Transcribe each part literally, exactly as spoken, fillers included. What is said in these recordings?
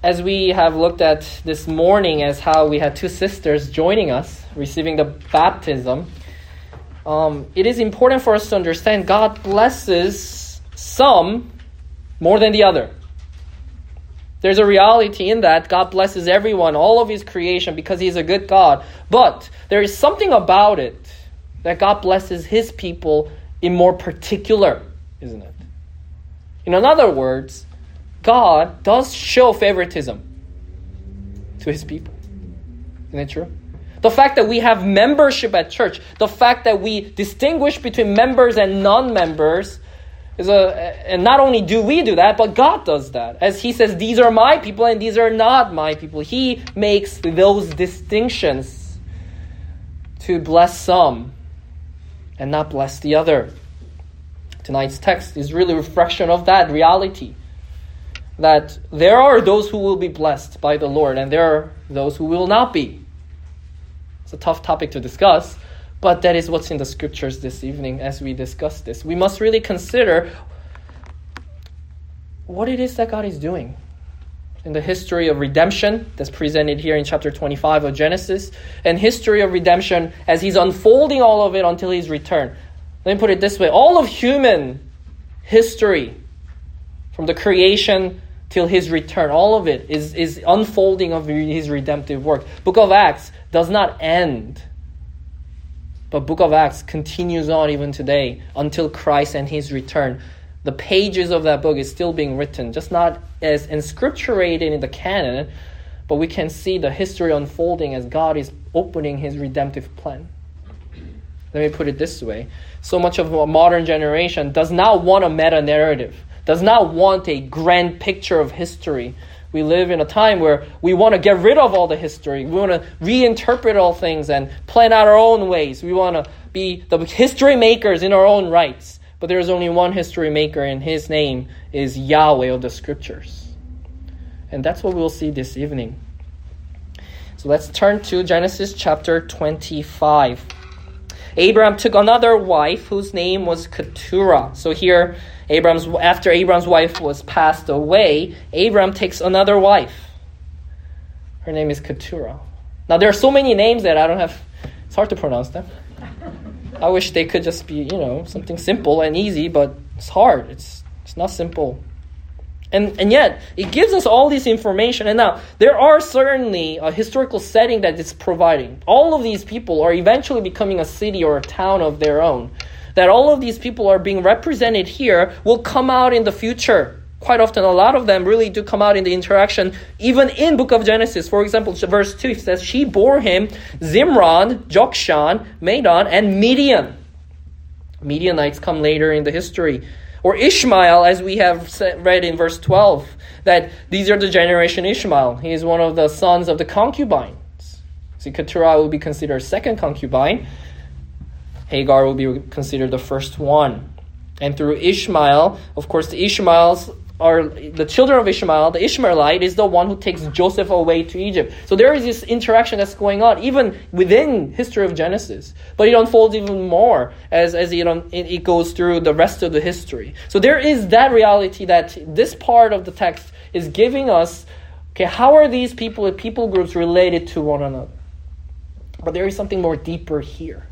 as we have looked at this morning as how we had two sisters joining us, receiving the baptism, um, it is important for us to understand God blesses some more than the other. There's a reality in that God blesses everyone, all of his creation, because he's a good God. But there is something about it that God blesses his people in more particular, isn't it? In other words, God does show favoritism to his people. Isn't it true? The fact that we have membership at church, the fact that we distinguish between members and non-members, is a, and not only do we do that, but God does that. As he says, these are my people and these are not my people. He makes those distinctions to bless some and not bless the other. Tonight's text is really a reflection of that reality. That there are those who will be blessed by the Lord and there are those who will not be. It's a tough topic to discuss, but that is what's in the scriptures this evening as we discuss this. We must really consider what it is that God is doing in the history of redemption that's presented here in chapter twenty-five of Genesis, and history of redemption as he's unfolding all of it until his return. Let me put it this way. All of human history, from the creation till his return, all of it is, is unfolding of his redemptive work. Book of Acts does not end. But Book of Acts continues on even today until Christ and his return. The pages of that book is still being written, just not as inscripturated in the canon, but we can see the history unfolding as God is opening his redemptive plan. Let me put it this way. So much of a modern generation does not want a meta-narrative, does not want a grand picture of history. We live in a time where we want to get rid of all the history. We want to reinterpret all things and plan out our own ways. We want to be the history makers in our own rights. But there is only one history maker, and his name is Yahweh of the scriptures. And that's what we'll see this evening. So let's turn to Genesis chapter twenty-five. Abraham took another wife whose name was Keturah. So here, Abraham's after Abraham's wife was passed away, Abraham takes another wife. Her name is Keturah. Now there are so many names that I don't have, it's hard to pronounce them. I wish they could just be, you know, something simple and easy, but it's hard. It's it's not simple. And and yet, it gives us all this information. And now, there are certainly a historical setting that it's providing. All of these people are eventually becoming a city or a town of their own. That all of these people are being represented here will come out in the future. Quite often, a lot of them really do come out in the interaction, even in Book of Genesis. For example, verse two, it says, she bore him Zimran, Jokshan, Medan, and Midian. Midianites come later in the history. Or Ishmael, as we have read in verse twelve, that these are the generation Ishmael. He is one of the sons of the concubines. See, Keturah will be considered second concubine. Hagar will be considered the first one. And through Ishmael, of course, the Ishmaels are the children of Ishmael. The Ishmaelite is the one who takes Joseph away to Egypt. So there is this interaction that's going on, even within history of Genesis. But it unfolds even more as, as it, it goes through the rest of the history. So there is that reality that this part of the text is giving us, okay, how are these people, people groups related to one another? But there is something more deeper here.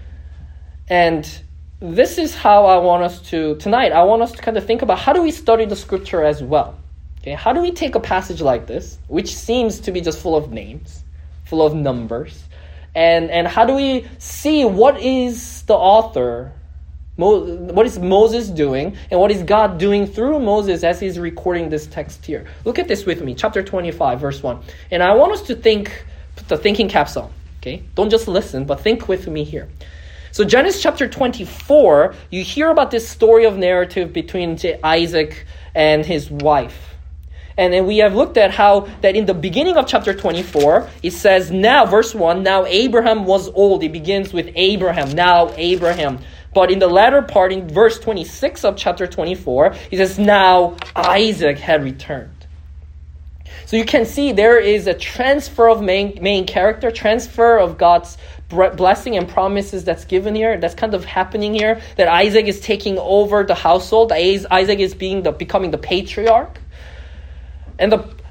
And this is how I want us to, tonight, I want us to kind of think about how do we study the scripture as well? Okay, how do we take a passage like this, which seems to be just full of names, full of numbers, and, and how do we see what is the author, Mo, what is Moses doing, and what is God doing through Moses as he's recording this text here? Look at this with me, chapter twenty-five, verse one. And I want us to think, put the thinking caps on, okay? Don't just listen, but think with me here. So Genesis chapter twenty-four, you hear about this story of narrative between Isaac and his wife. And then we have looked at how that in the beginning of chapter twenty-four, it says, now, verse one, now Abraham was old. It begins with Abraham, now Abraham. But in the latter part, in verse twenty-six of chapter twenty-four, it says, now Isaac had returned. So you can see there is a transfer of main, main character, transfer of God's blessing and promises that's given here, that's kind of happening here, that Isaac is taking over the household. Isaac is being the becoming the patriarch. And the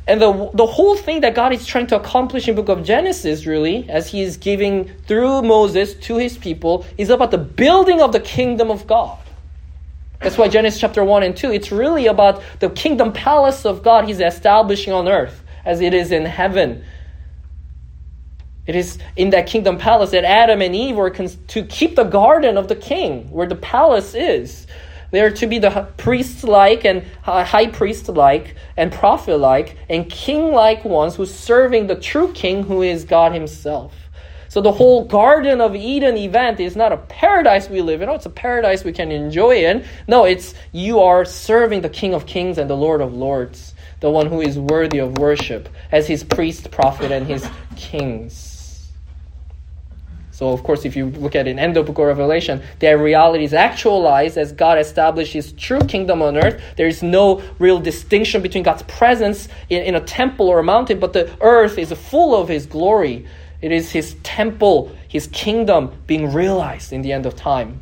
And the, the whole thing that God is trying to accomplish in the book of Genesis, really, as he is giving through Moses to his people, is about the building of the kingdom of God. That's why Genesis chapter one and two, it's really about the kingdom palace of God he's establishing on earth as it is in heaven. It is in that kingdom palace that Adam and Eve were cons- to keep the garden of the king, where the palace is. They are to be the priest-like and high priest-like and prophet-like and king-like ones who are serving the true king who is God himself. So the whole Garden of Eden event is not a paradise we live in. Oh, it's a paradise we can enjoy in. No, it's you are serving the King of Kings and the Lord of Lords, the one who is worthy of worship as his priest, prophet, and his kings. So, of course, if you look at it in end of book of Revelation, their reality is actualized as God established his true kingdom on earth. There is no real distinction between God's presence in, in a temple or a mountain, but the earth is full of his glory. It is his temple, his kingdom being realized in the end of time.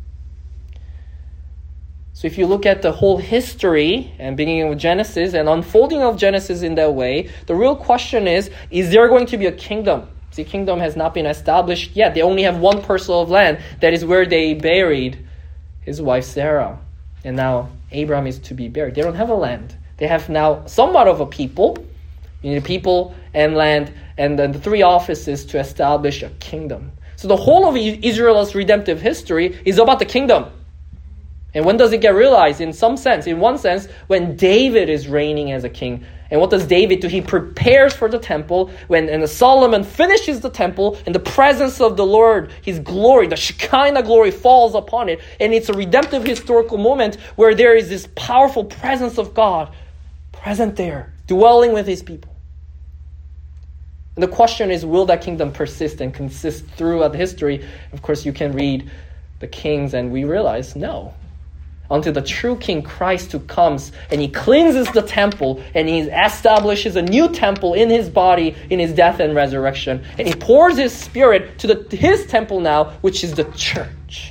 So if you look at the whole history and beginning with Genesis and unfolding of Genesis in that way, the real question is, is there going to be a kingdom? The kingdom has not been established yet. They only have one parcel of land. That is where they buried his wife Sarah. And now Abraham is to be buried. They don't have a land. They have now somewhat of a people. You need people and land and then the three offices to establish a kingdom. So the whole of Israel's redemptive history is about the kingdom. And when does it get realized? In some sense, in one sense, when David is reigning as a king. And what does David do? He prepares for the temple. When and Solomon finishes the temple, and the presence of the Lord, his glory, the Shekinah glory falls upon it. And it's a redemptive historical moment where there is this powerful presence of God present there, dwelling with his people. And the question is, will that kingdom persist and consist throughout history? Of course, you can read the Kings and we realize, no. Until the true King Christ who comes and he cleanses the temple and he establishes a new temple in his body in his death and resurrection. And he pours his spirit to the, his temple now, which is the church.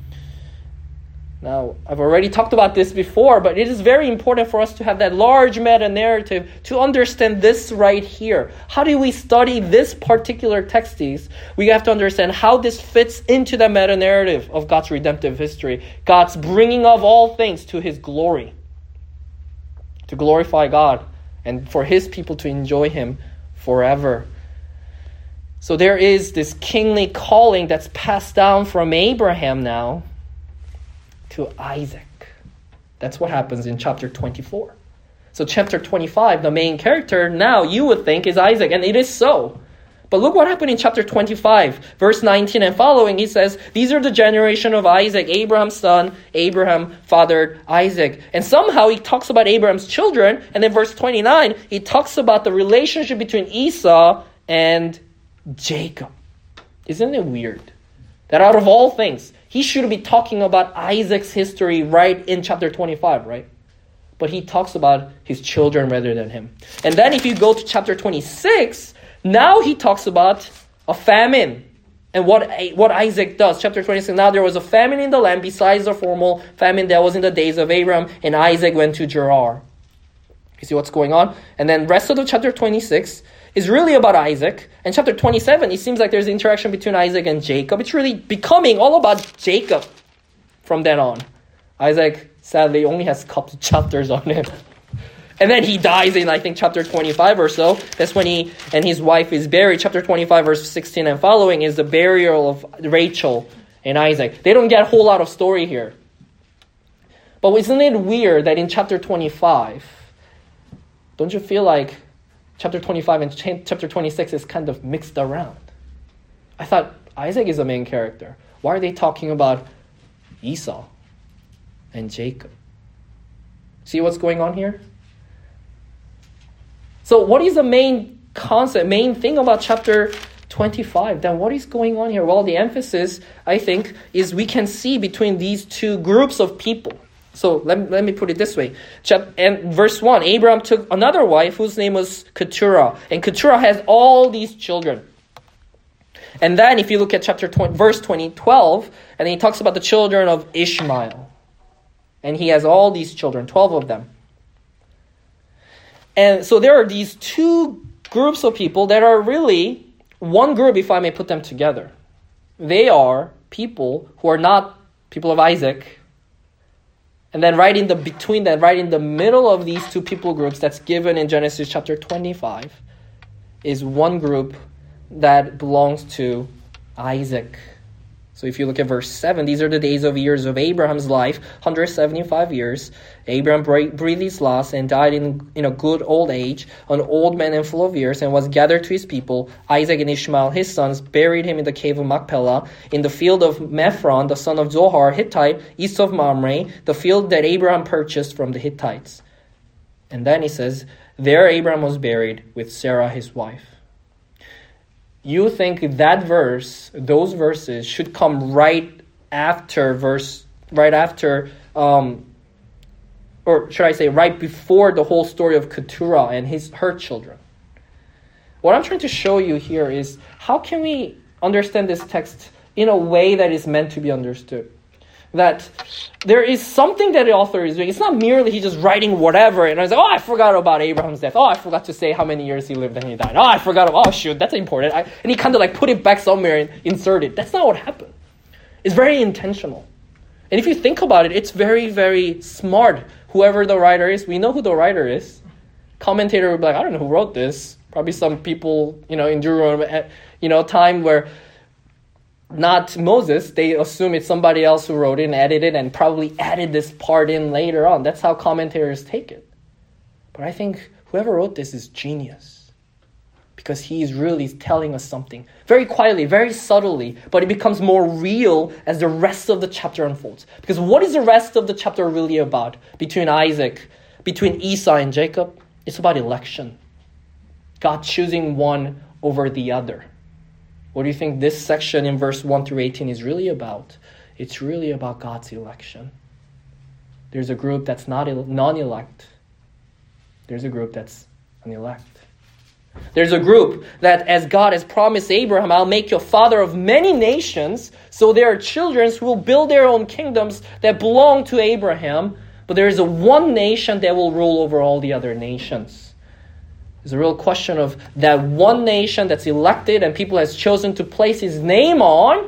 Now, I've already talked about this before, but it is very important for us to have that large meta-narrative to understand this right here. How do we study this particular text? We have to understand how this fits into the meta-narrative of God's redemptive history. God's bringing of all things to his glory. To glorify God and for his people to enjoy him forever. So there is this kingly calling that's passed down from Abraham now to Isaac. That's what happens in chapter twenty-four. So chapter twenty-five, the main character now you would think is Isaac, and it is so. But look what happened in chapter twenty-five, verse nineteen and following. He says, these are the generation of Isaac, Abraham's son. Abraham fathered Isaac. And somehow he talks about Abraham's children. And then verse twenty-nine, he talks about the relationship between Esau and Jacob. Isn't it weird? That out of all things, he should be talking about Isaac's history right in chapter twenty-five, right? But he talks about his children rather than him. And then if you go to chapter twenty-six, now he talks about a famine and what, what Isaac does. Chapter twenty-six, now there was a famine in the land besides the formal famine that was in the days of Abraham, and Isaac went to Gerar. You see what's going on? And then rest of the chapter twenty-six is really about Isaac. And chapter twenty-seven, it seems like there's interaction between Isaac and Jacob. It's really becoming all about Jacob from then on. Isaac, sadly, only has a couple chapters on him. And then he dies in, I think, chapter twenty-five or so. That's when he and his wife is buried. Chapter twenty-five, verse sixteen and following is the burial of Rachel and Isaac. They don't get a whole lot of story here. But isn't it weird that in chapter twenty-five, don't you feel like chapter twenty-five and chapter twenty-six is kind of mixed around? I thought Isaac is the main character. Why are they talking about Esau and Jacob? See what's going on here? So what is the main concept, main thing about chapter twenty-five? Then what is going on here? Well, the emphasis, I think, is we can see between these two groups of people. So let, let me put it this way. Chap- and verse one, Abraham took another wife whose name was Keturah. And Keturah has all these children. And then if you look at chapter twenty, verse twenty, twelve, and he talks about the children of Ishmael. And he has all these children, twelve of them. And so there are these two groups of people that are really one group, if I may put them together. They are people who are not people of Isaac. And then right in the between that, right in the middle of these two people groups that's given in Genesis chapter twenty-five is one group that belongs to Isaac. So if you look at verse seven, these are the days of years of Abraham's life, one hundred seventy-five years. Abraham breathed his last and died in, in a good old age, an old man and full of years, and was gathered to his people. Isaac and Ishmael, his sons, buried him in the cave of Machpelah, in the field of Mephron, the son of Zohar, Hittite, east of Mamre, the field that Abraham purchased from the Hittites. And then he says, there Abraham was buried with Sarah his wife. You think that verse, those verses, should come right after verse, right after, um, or should I say, right before the whole story of Keturah and his her children. What I'm trying to show you here is how can we understand this text in a way that is meant to be understood? That there is something that the author is doing. It's not merely he's just writing whatever and I was like, oh, I forgot about Abraham's death. Oh, I forgot to say how many years he lived and he died. Oh, I forgot about, oh, shoot, that's important. I, and he kind of like put it back somewhere and insert it. That's not what happened. It's very intentional. And if you think about it, it's very, very smart. Whoever the writer is, we know who the writer is. Commentator would be like, I don't know who wrote this. Probably some people, you know, in Deuteronomy, you know, time where not Moses, they assume it's somebody else who wrote it and edited and probably added this part in later on. That's how commentators take it. But I think whoever wrote this is genius because he is really telling us something very quietly, very subtly, but it becomes more real as the rest of the chapter unfolds. Because what is the rest of the chapter really about between Isaac, between Esau and Jacob? It's about election. God choosing one over the other. What do you think this section in verse one through eighteen is really about? It's really about God's election. There's a group that's not non-elect. There's a group that's unelect. There's a group that as God has promised Abraham, I'll make you a father of many nations. So there are children who will build their own kingdoms that belong to Abraham. But there is a one nation that will rule over all the other nations. There's a real question of that one nation that's elected and people has chosen to place his name on,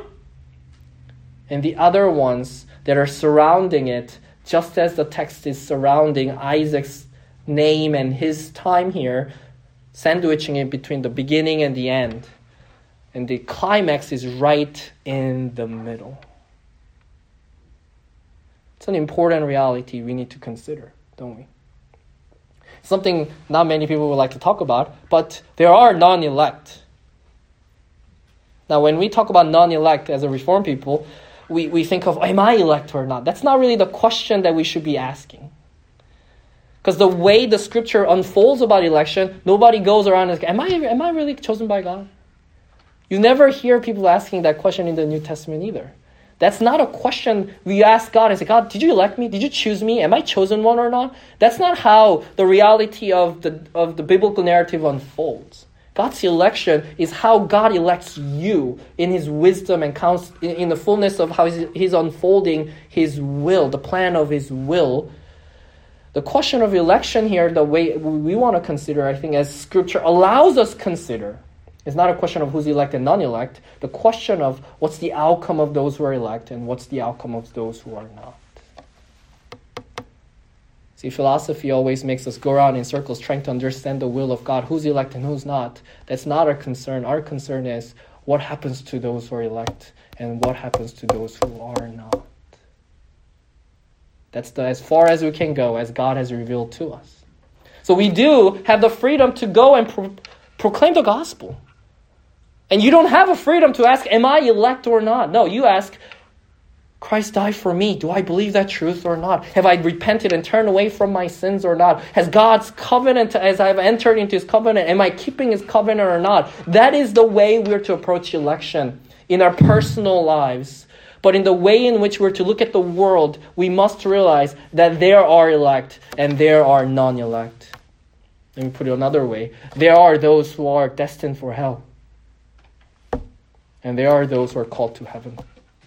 and the other ones that are surrounding it, just as the text is surrounding Isaac's name and his time here, sandwiching it between the beginning and the end. And the climax is right in the middle. It's an important reality we need to consider, don't we? Something not many people would like to talk about, but there are non-elect. Now, when we talk about non-elect as a Reformed people, we, we think of, am I elect or not? That's not really the question that we should be asking. Because the way the scripture unfolds about election, nobody goes around and says, am I, am I really chosen by God? You never hear people asking that question in the New Testament either. That's not a question we ask God and say, God, did you elect me? Did you choose me? Am I chosen one or not? That's not how the reality of the of the biblical narrative unfolds. God's election is how God elects you in his wisdom and counts in the fullness of how he's, he's unfolding his will, the plan of his will. The question of election here, the way we want to consider, I think, as scripture allows us to consider, it's not a question of who's elect and non-elect. The question of what's the outcome of those who are elect and what's the outcome of those who are not. See, philosophy always makes us go around in circles trying to understand the will of God, who's elect and who's not. That's not our concern. Our concern is what happens to those who are elect and what happens to those who are not. That's the, as far as we can go, as God has revealed to us. So we do have the freedom to go and pro- proclaim the gospel. And you don't have a freedom to ask, am I elect or not? No, you ask, Christ died for me. Do I believe that truth or not? Have I repented and turned away from my sins or not? Has God's covenant, as I've entered into his covenant, am I keeping his covenant or not? That is the way we're to approach election in our personal lives. But in the way in which we're to look at the world, we must realize that there are elect and there are non-elect. Let me put it another way. There are those who are destined for hell. And there are those who are called to heaven.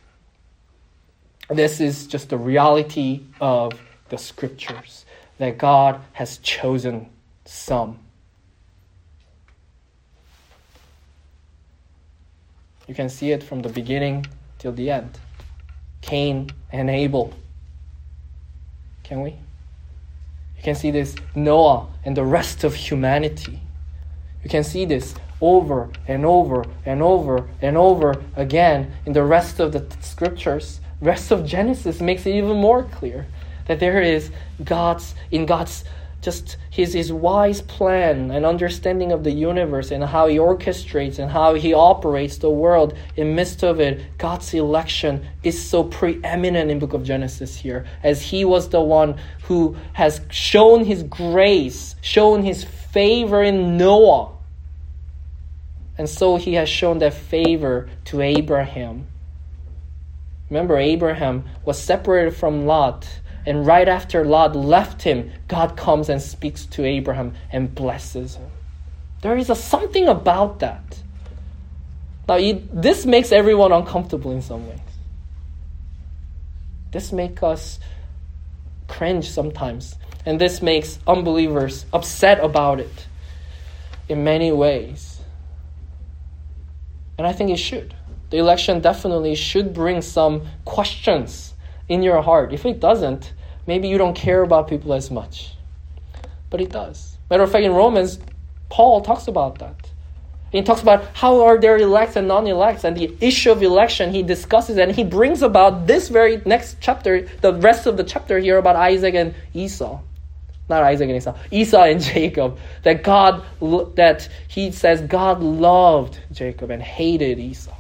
This is just the reality of the scriptures, that God has chosen Some. You can see it from the beginning till the end. Cain and Abel. Can we? You can see this Noah and the rest of humanity. You can see this over and over and over and over again in the rest of the scriptures. The rest of Genesis makes it even more clear that there is God's, in God's, just his, his wise plan and understanding of the universe and how he orchestrates and how he operates the world in midst of it. God's election is so preeminent in the book of Genesis here, as he was the one who has shown his grace, shown his favor in Noah. And so he has shown that favor to Abraham. Remember, Abraham was separated from Lot. And right after Lot left him, God comes and speaks to Abraham and blesses him. There is a something about that. Now, this makes everyone uncomfortable in some ways. This makes us cringe sometimes. And this makes unbelievers upset about it in many ways. And I think it should. The election definitely should bring some questions in your heart. If it doesn't, maybe you don't care about people as much. But it does. Matter of fact, in Romans, Paul talks about that. He talks about how are there elects and non-elects, and the issue of election he discusses, and he brings about this very next chapter, the rest of the chapter here about Isaac and Esau. Not Isaac and Esau, Esau and Jacob. That God, that he says God loved Jacob and hated Esau.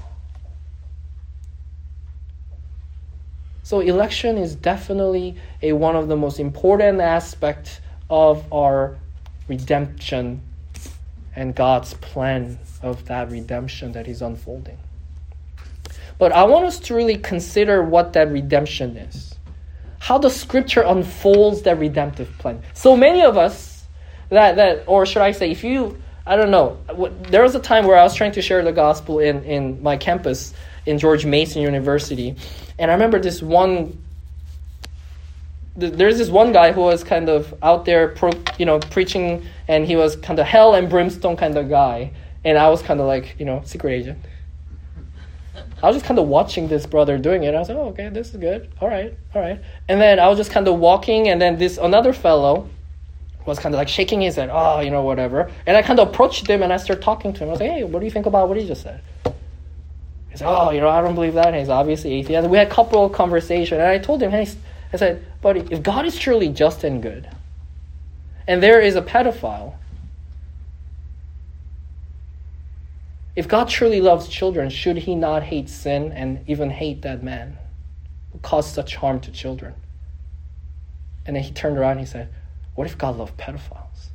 So election is definitely a one of the most important aspects of our redemption and God's plan of that redemption that is unfolding. But I want us to really consider what that redemption is. How the scripture unfolds that redemptive plan. So many of us, that, that or should I say, if you, I don't know, there was a time where I was trying to share the gospel in, in my campus in George Mason University. And I remember this one, there's this one guy who was kind of out there, pro, you know, preaching, and he was kind of hell and brimstone kind of guy. And I was kind of like, you know, secret agent. I was just kind of watching this brother doing it. I was like, oh, okay, this is good. All right, all right. And then I was just kind of walking, and then this another fellow was kind of like shaking his head, oh, you know, whatever. And I kind of approached him, and I started talking to him. I was like, hey, what do you think about what he just said? He said, oh, you know, I don't believe that. And he's obviously atheist. We had a couple of conversations, and I told him, hey, I said, buddy, if God is truly just and good, and there is a pedophile, if God truly loves children, should he not hate sin and even hate that man who caused such harm to children? And then he turned around and he said, what if God loved pedophiles?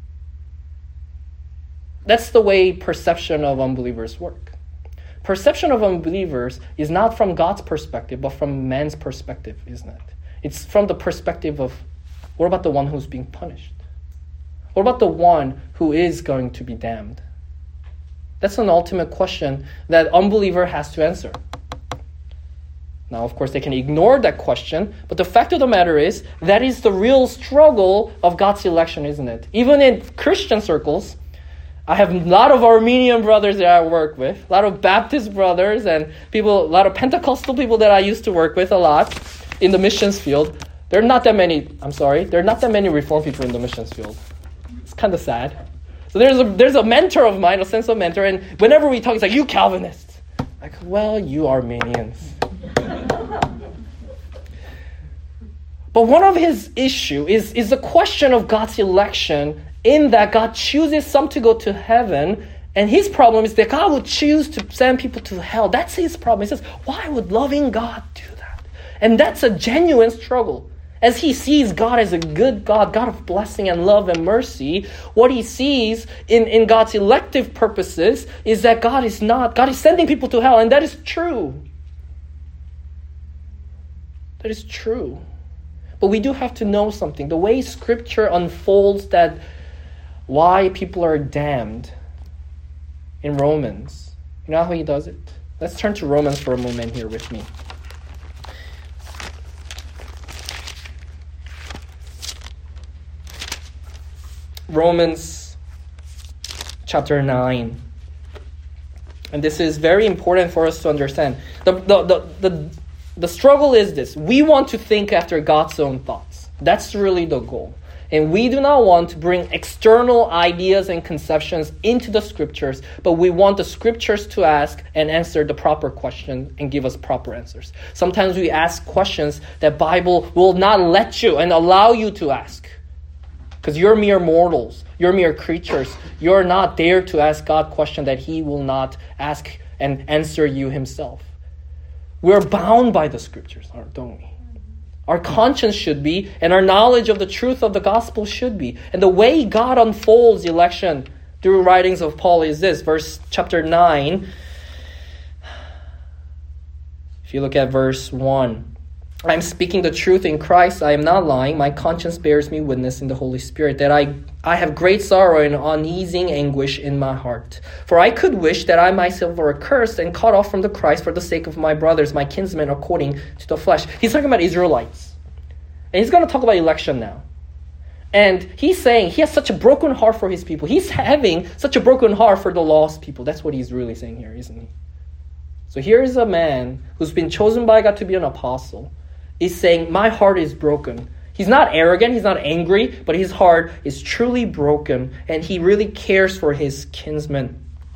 That's the way perception of unbelievers work. Perception of unbelievers is not from God's perspective, but from man's perspective, isn't it? It's from the perspective of, what about the one who's being punished? What about the one who is going to be damned? That's an ultimate question that unbeliever has to answer. Now, of course, they can ignore that question, but the fact of the matter is, that is the real struggle of God's election, isn't it? Even in Christian circles, I have a lot of Armenian brothers that I work with, a lot of Baptist brothers, and people, a lot of Pentecostal people that I used to work with a lot in the missions field. There are not that many, I'm sorry, there are not that many Reformed people in the missions field. It's kind of sad. So there's a there's a mentor of mine, a sense of mentor, and whenever we talk, he's like, you Calvinists. Like, well, you Armenians. But one of his issue is, is the question of God's election, in that God chooses some to go to heaven, and his problem is that God would choose to send people to hell. That's his problem. He says, why would loving God do that? And that's a genuine struggle. As he sees God as a good God, God of blessing and love and mercy, what he sees in, in God's elective purposes is that God is not, God is sending people to hell, and that is true. That is true. But we do have to know something. The way Scripture unfolds that why people are damned in Romans. You know how he does it? Let's turn to Romans for a moment here with me. Romans chapter nine. And this is very important for us to understand. The, the, the, the, the struggle is this. We want to think after God's own thoughts. That's really the goal. And we do not want to bring external ideas and conceptions into the scriptures, but we want the scriptures to ask and answer the proper question and give us proper answers. Sometimes we ask questions that Bible will not let you and allow you to ask. Because you're mere mortals. You're mere creatures. You're not there to ask God questions that he will not ask and answer you himself. We're bound by the scriptures, don't we? Our conscience should be, and our knowledge of the truth of the gospel should be. And the way God unfolds election through writings of Paul is this. Verse chapter nine. If you look at verse one. I am speaking the truth in Christ. I am not lying. My conscience bears me witness in the Holy Spirit that I, I have great sorrow and uneasing anguish in my heart. For I could wish that I myself were accursed and cut off from the Christ for the sake of my brothers, my kinsmen according to the flesh. He's talking about Israelites. And he's going to talk about election now. And he's saying he has such a broken heart for his people. He's having such a broken heart for the lost people. That's what he's really saying here, isn't he? So here is a man who's been chosen by God to be an apostle. He's saying, my heart is broken. He's not arrogant, he's not angry, but his heart is truly broken, and he really cares for his kinsmen.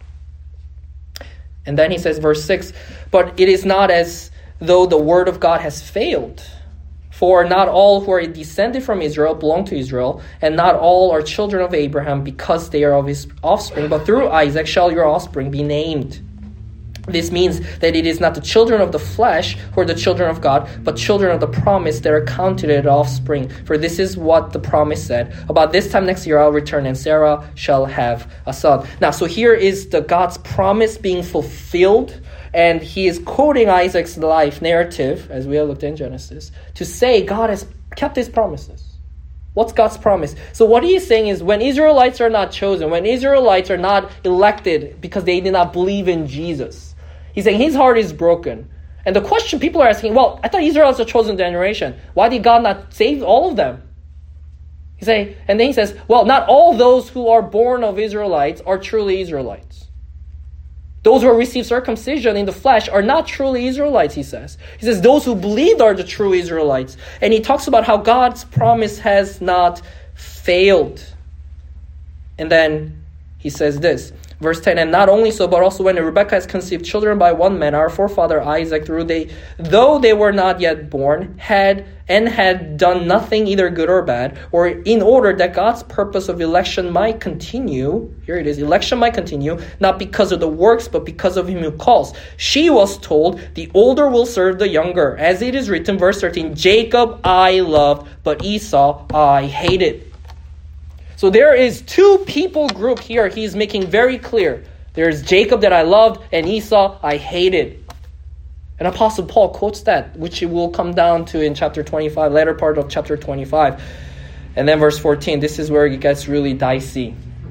And then he says, verse six, but it is not as though the word of God has failed. For not all who are descended from Israel belong to Israel, and not all are children of Abraham because they are of his offspring, but through Isaac shall your offspring be named. This means that it is not the children of the flesh who are the children of God, but children of the promise that are counted as offspring. For this is what the promise said. About this time next year I'll return, and Sarah shall have a son. Now, so here is the God's promise being fulfilled, and he is quoting Isaac's life narrative, as we have looked in Genesis, to say God has kept his promises. What's God's promise? So what he is saying is when Israelites are not chosen, when Israelites are not elected because they did not believe in Jesus, he's saying his heart is broken. And the question people are asking, well, I thought Israel was a chosen generation. Why did God not save all of them? He say, and then he says, well, not all those who are born of Israelites are truly Israelites. Those who receive circumcision in the flesh are not truly Israelites, he says. He says those who believed are the true Israelites. And he talks about how God's promise has not failed. And then he says this, verse ten, and not only so, but also when Rebekah has conceived children by one man, our forefather Isaac, through they, though they were not yet born, had and had done nothing either good or bad, or in order that God's purpose of election might continue, here it is, election might continue, not because of the works, but because of him who calls. She was told, the older will serve the younger. As it is written, verse thirteen, Jacob I loved, but Esau I hated. So there is two people group here he's making very clear. There's Jacob that I loved and Esau I hated. And Apostle Paul quotes that, which will come down to in chapter twenty-five, latter part of chapter twenty-five. And then verse fourteen, this is where it gets really dicey.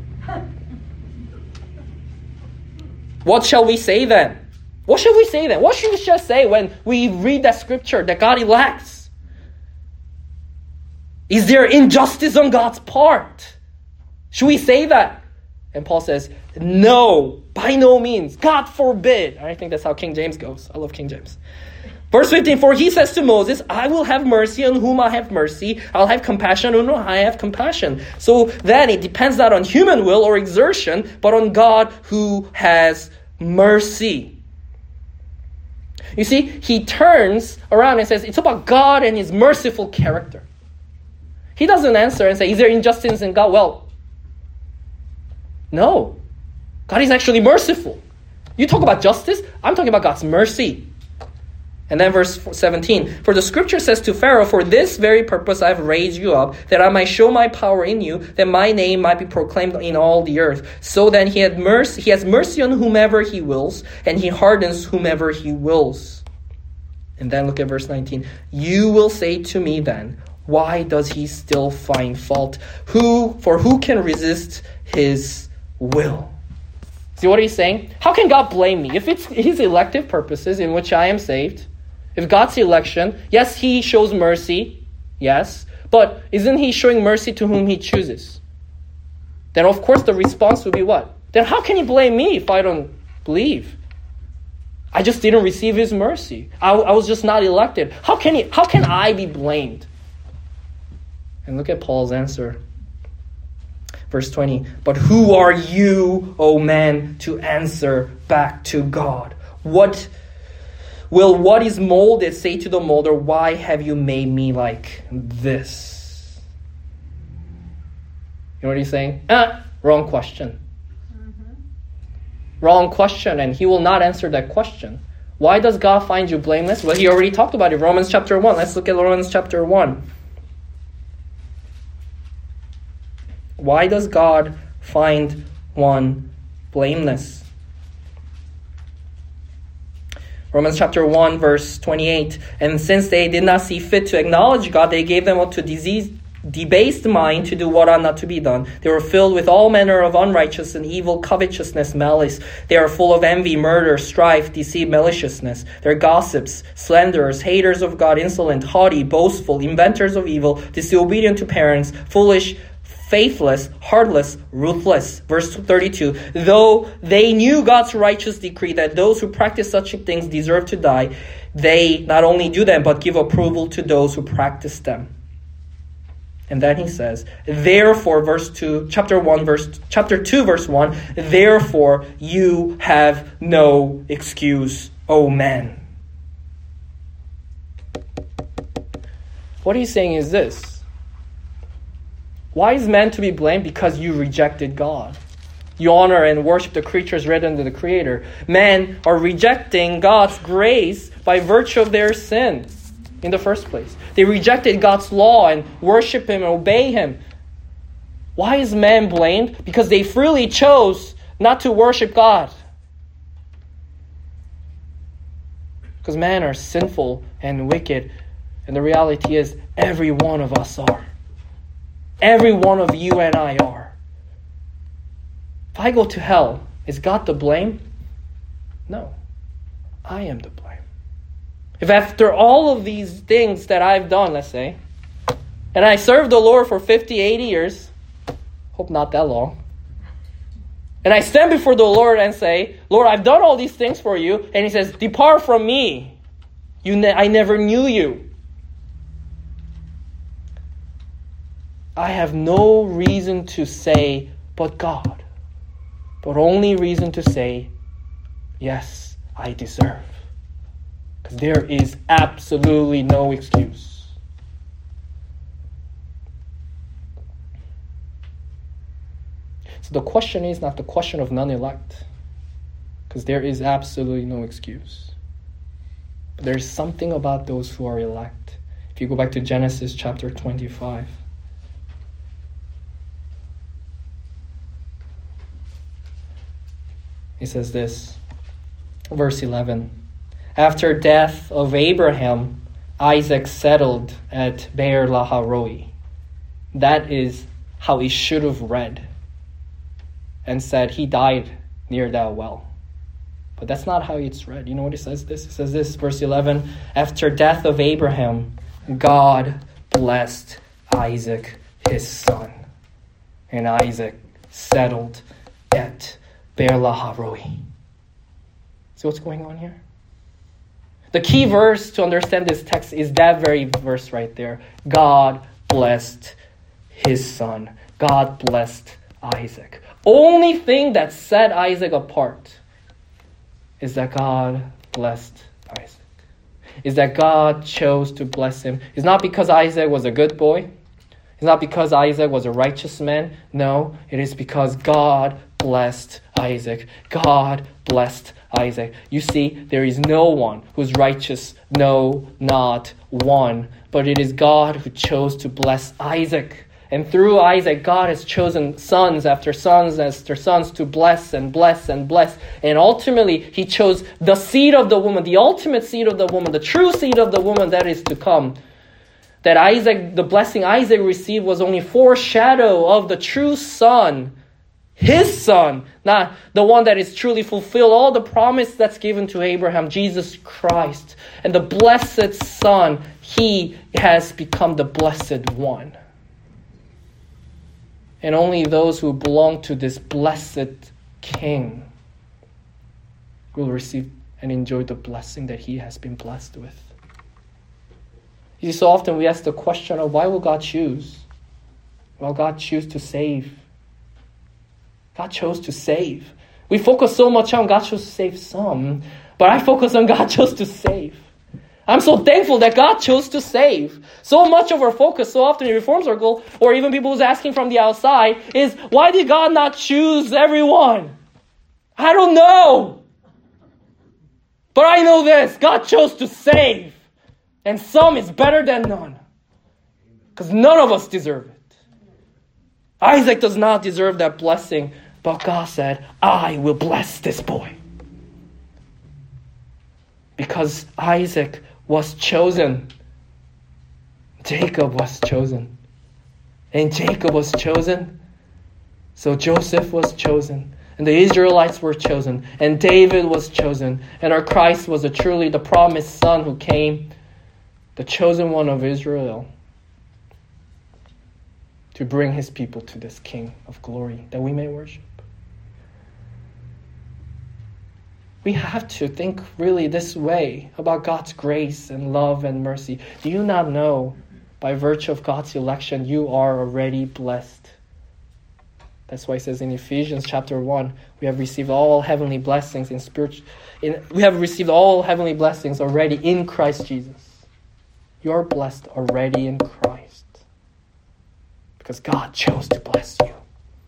What shall we say then? What should we say then? What should we just say when we read that scripture that God elects? Is there injustice on God's part? Should we say that? And Paul says, no, by no means. God forbid. I think that's how King James goes. I love King James. Verse fifteen, for he says to Moses, I will have mercy on whom I have mercy. I'll have compassion on whom I have compassion. So then it depends not on human will or exertion, but on God who has mercy. You see, he turns around and says, it's about God and his merciful character. He doesn't answer and say, is there injustice in God? Well, no. God is actually merciful. You talk about justice, I'm talking about God's mercy. And then verse seventeen, for the scripture says to Pharaoh, for this very purpose I have raised you up, that I might show my power in you, that my name might be proclaimed in all the earth. So then he had mercy, he has mercy on whomever he wills, and he hardens whomever he wills. And then look at verse nineteen. You will say to me then, why does he still find fault? Who, for who can resist his will? See what he's saying? How can God blame me? If it's his elective purposes in which I am saved, if God's election, yes, he shows mercy, yes, but isn't he showing mercy to whom he chooses? then of course the response would be what? Then how can he blame me if I don't believe? I just didn't receive his mercy. I, I was just not elected. How can he, how can I be blamed? And look at Paul's answer. Verse twenty, but who are you, O man, to answer back to God? What will what is molded say to the molder, why have you made me like this? You know what he's saying? Ah, wrong question. Mm-hmm. Wrong question, and he will not answer that question. Why does God find you blameless? Well, he already talked about it. Romans chapter one. Let's look at Romans chapter one. Why does God find one blameless? Romans chapter one, verse twenty-eight. And since they did not see fit to acknowledge God, they gave them up to disease, debased mind to do what ought not to be done. They were filled with all manner of unrighteousness and evil, covetousness, malice. They are full of envy, murder, strife, deceit, maliciousness. They're gossips, slanderers, haters of God, insolent, haughty, boastful, inventors of evil, disobedient to parents, foolish, faithless, heartless, ruthless. Verse thirty-two, though they knew God's righteous decree that those who practice such things deserve to die, they not only do them, but give approval to those who practice them. And then he says, therefore, verse two, chapter one, verse, chapter two, verse one, therefore you have no excuse, O men. What he's saying is this. Why is man to be blamed? Because you rejected God. You honor and worship the creatures rather than the Creator. Men are rejecting God's grace by virtue of their sin in the first place. They rejected God's law and worship Him and obey Him. Why is man blamed? Because they freely chose not to worship God. Because men are sinful and wicked. And the reality is, every one of us are. Every one of you and I are. If I go to hell, is God to blame? No. I am to blame. If after all of these things that I've done, let's say, and I served the Lord for fifty, eighty years, hope not that long, and I stand before the Lord and say, Lord, I've done all these things for you, and He says, depart from me. You ne- I never knew you. I have no reason to say, but God. But only reason to say, yes, I deserve. Because there is absolutely no excuse. So the question is not the question of non-elect. Because there is absolutely no excuse. But there's something about those who are elect. If you go back to Genesis chapter twenty-five. He says this, verse eleven. After death of Abraham, Isaac settled at Beer Lahai-roi. That is how he should have read. And said he died near that well. But that's not how it's read. You know what it says this? It says this, verse eleven. After death of Abraham, God blessed Isaac, his son. And Isaac settled at Beer Lahai-roi. See what's going on here? The key verse to understand this text is that very verse right there. God blessed his son. God blessed Isaac. Only thing that set Isaac apart is that God blessed Isaac. Is that God chose to bless him. It's not because Isaac was a good boy. It's not because Isaac was a righteous man. No, it is because God blessed Isaac. God blessed Isaac. You see, there is no one who's righteous. No, not one. But it is God who chose to bless Isaac. And through Isaac, God has chosen sons after sons after sons to bless and bless and bless. And ultimately, He chose the seed of the woman, the ultimate seed of the woman, the true seed of the woman that is to come. That Isaac, the blessing Isaac received was only foreshadow of the true son, his son, not the one that is truly fulfilled all the promise that's given to Abraham, Jesus Christ. And the blessed son, He has become the blessed one. And only those who belong to this blessed King will receive and enjoy the blessing that he has been blessed with. You see, so often we ask the question of why will God choose? Well, God chose to save. God chose to save. We focus so much on God chose to save some, but I focus on God chose to save. I'm so thankful that God chose to save. So much of our focus, so often in Reform Circle, or even people who's asking from the outside, is why did God not choose everyone? I don't know. But I know this, God chose to save. And some is better than none. Because none of us deserve it. Isaac does not deserve that blessing, but God said, I will bless this boy. Because Isaac was chosen. Jacob was chosen. And Jacob was chosen. So Joseph was chosen. And the Israelites were chosen. And David was chosen. And our Christ was a truly the promised son who came, the chosen one of Israel, to bring his people to this King of glory that we may worship. We have to think really this way about God's grace and love and mercy. Do you not know, by virtue of God's election, you are already blessed? That's why it says in Ephesians chapter one, we have received all heavenly blessings in spiritual. In, we have received all heavenly blessings already in Christ Jesus. You are blessed already in Christ. Because God chose to bless you.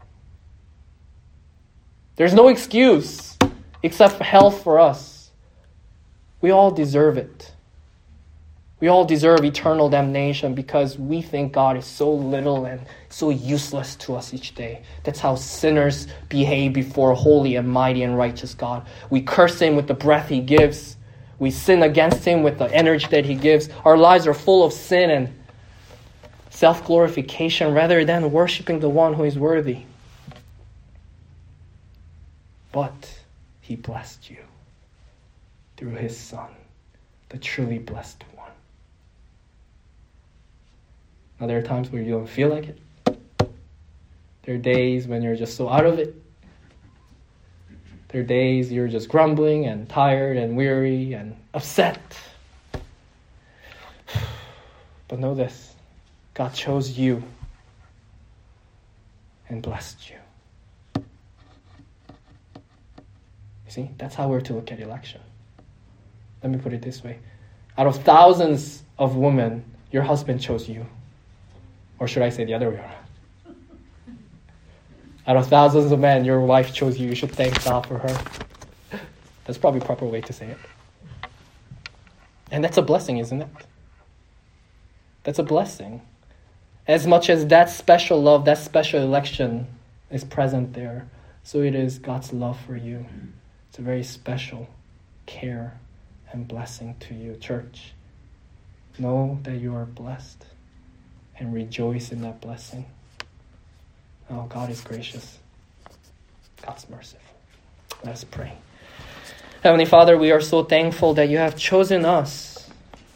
There's no excuse except for hell for us. We all deserve it. We all deserve eternal damnation because we think God is so little and so useless to us each day. That's how sinners behave before a holy and mighty and righteous God. We curse him with the breath he gives. We sin against him with the energy that he gives. Our lives are full of sin and self-glorification rather than worshiping the one who is worthy. But he blessed you through his Son, the truly blessed one. Now there are times where you don't feel like it. There are days when you're just so out of it. There are days you're just grumbling and tired and weary and upset. But know this, God chose you and blessed you. You see, that's how we're to look at election. Let me put it this way. Out of thousands of women, your husband chose you. Or should I say the other way around? Out of thousands of men, your wife chose you. You should thank God for her. That's probably a proper way to say it. And that's a blessing, isn't it? That's a blessing. As much as that special love, that special election is present there, so it is God's love for you. It's a very special care and blessing to you, church. Know that you are blessed and rejoice in that blessing. Oh, God is gracious. God's merciful. Let us pray. Heavenly Father, we are so thankful that you have chosen us.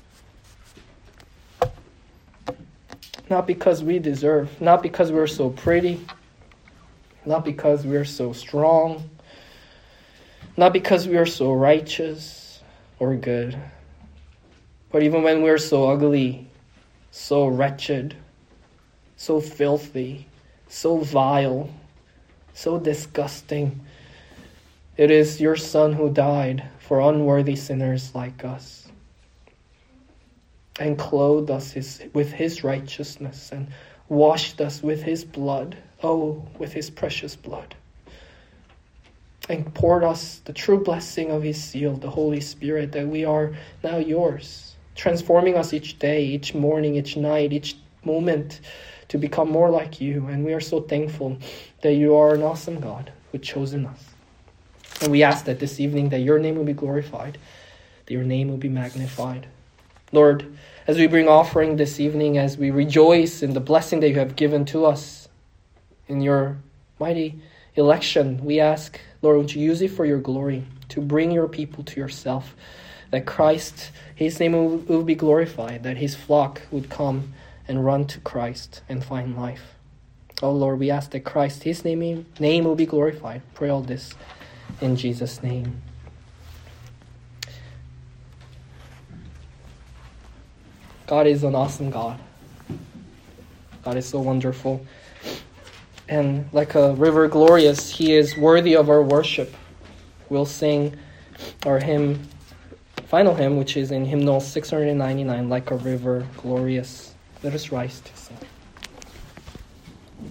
Not because we deserve, not because we're so pretty, not because we're so strong, not because we are so righteous or good, but even when we're so ugly, so wretched, so filthy, so vile, so disgusting, it is your Son who died for unworthy sinners like us and clothed us his, with his righteousness and washed us with his blood, oh, with his precious blood, and poured us the true blessing of his seal, the Holy Spirit, that we are now yours, transforming us each day, each morning, each night, each moment to become more like you. And we are so thankful that you are an awesome God who has chosen us. And we ask that this evening that your name will be glorified, that your name will be magnified. Lord, as we bring offering this evening, as we rejoice in the blessing that you have given to us in your mighty election, we ask, Lord, would you use it for your glory, to bring your people to yourself, that Christ, his name will, will be glorified, that his flock would come and run to Christ and find life. Oh Lord, we ask that Christ, His name, name will be glorified. Pray all this in Jesus' name. God is an awesome God. God is so wonderful. And like a river glorious, He is worthy of our worship. We'll sing our hymn, final hymn, which is in hymnal six hundred ninety-nine, Like a River Glorious. Let us rise to sing.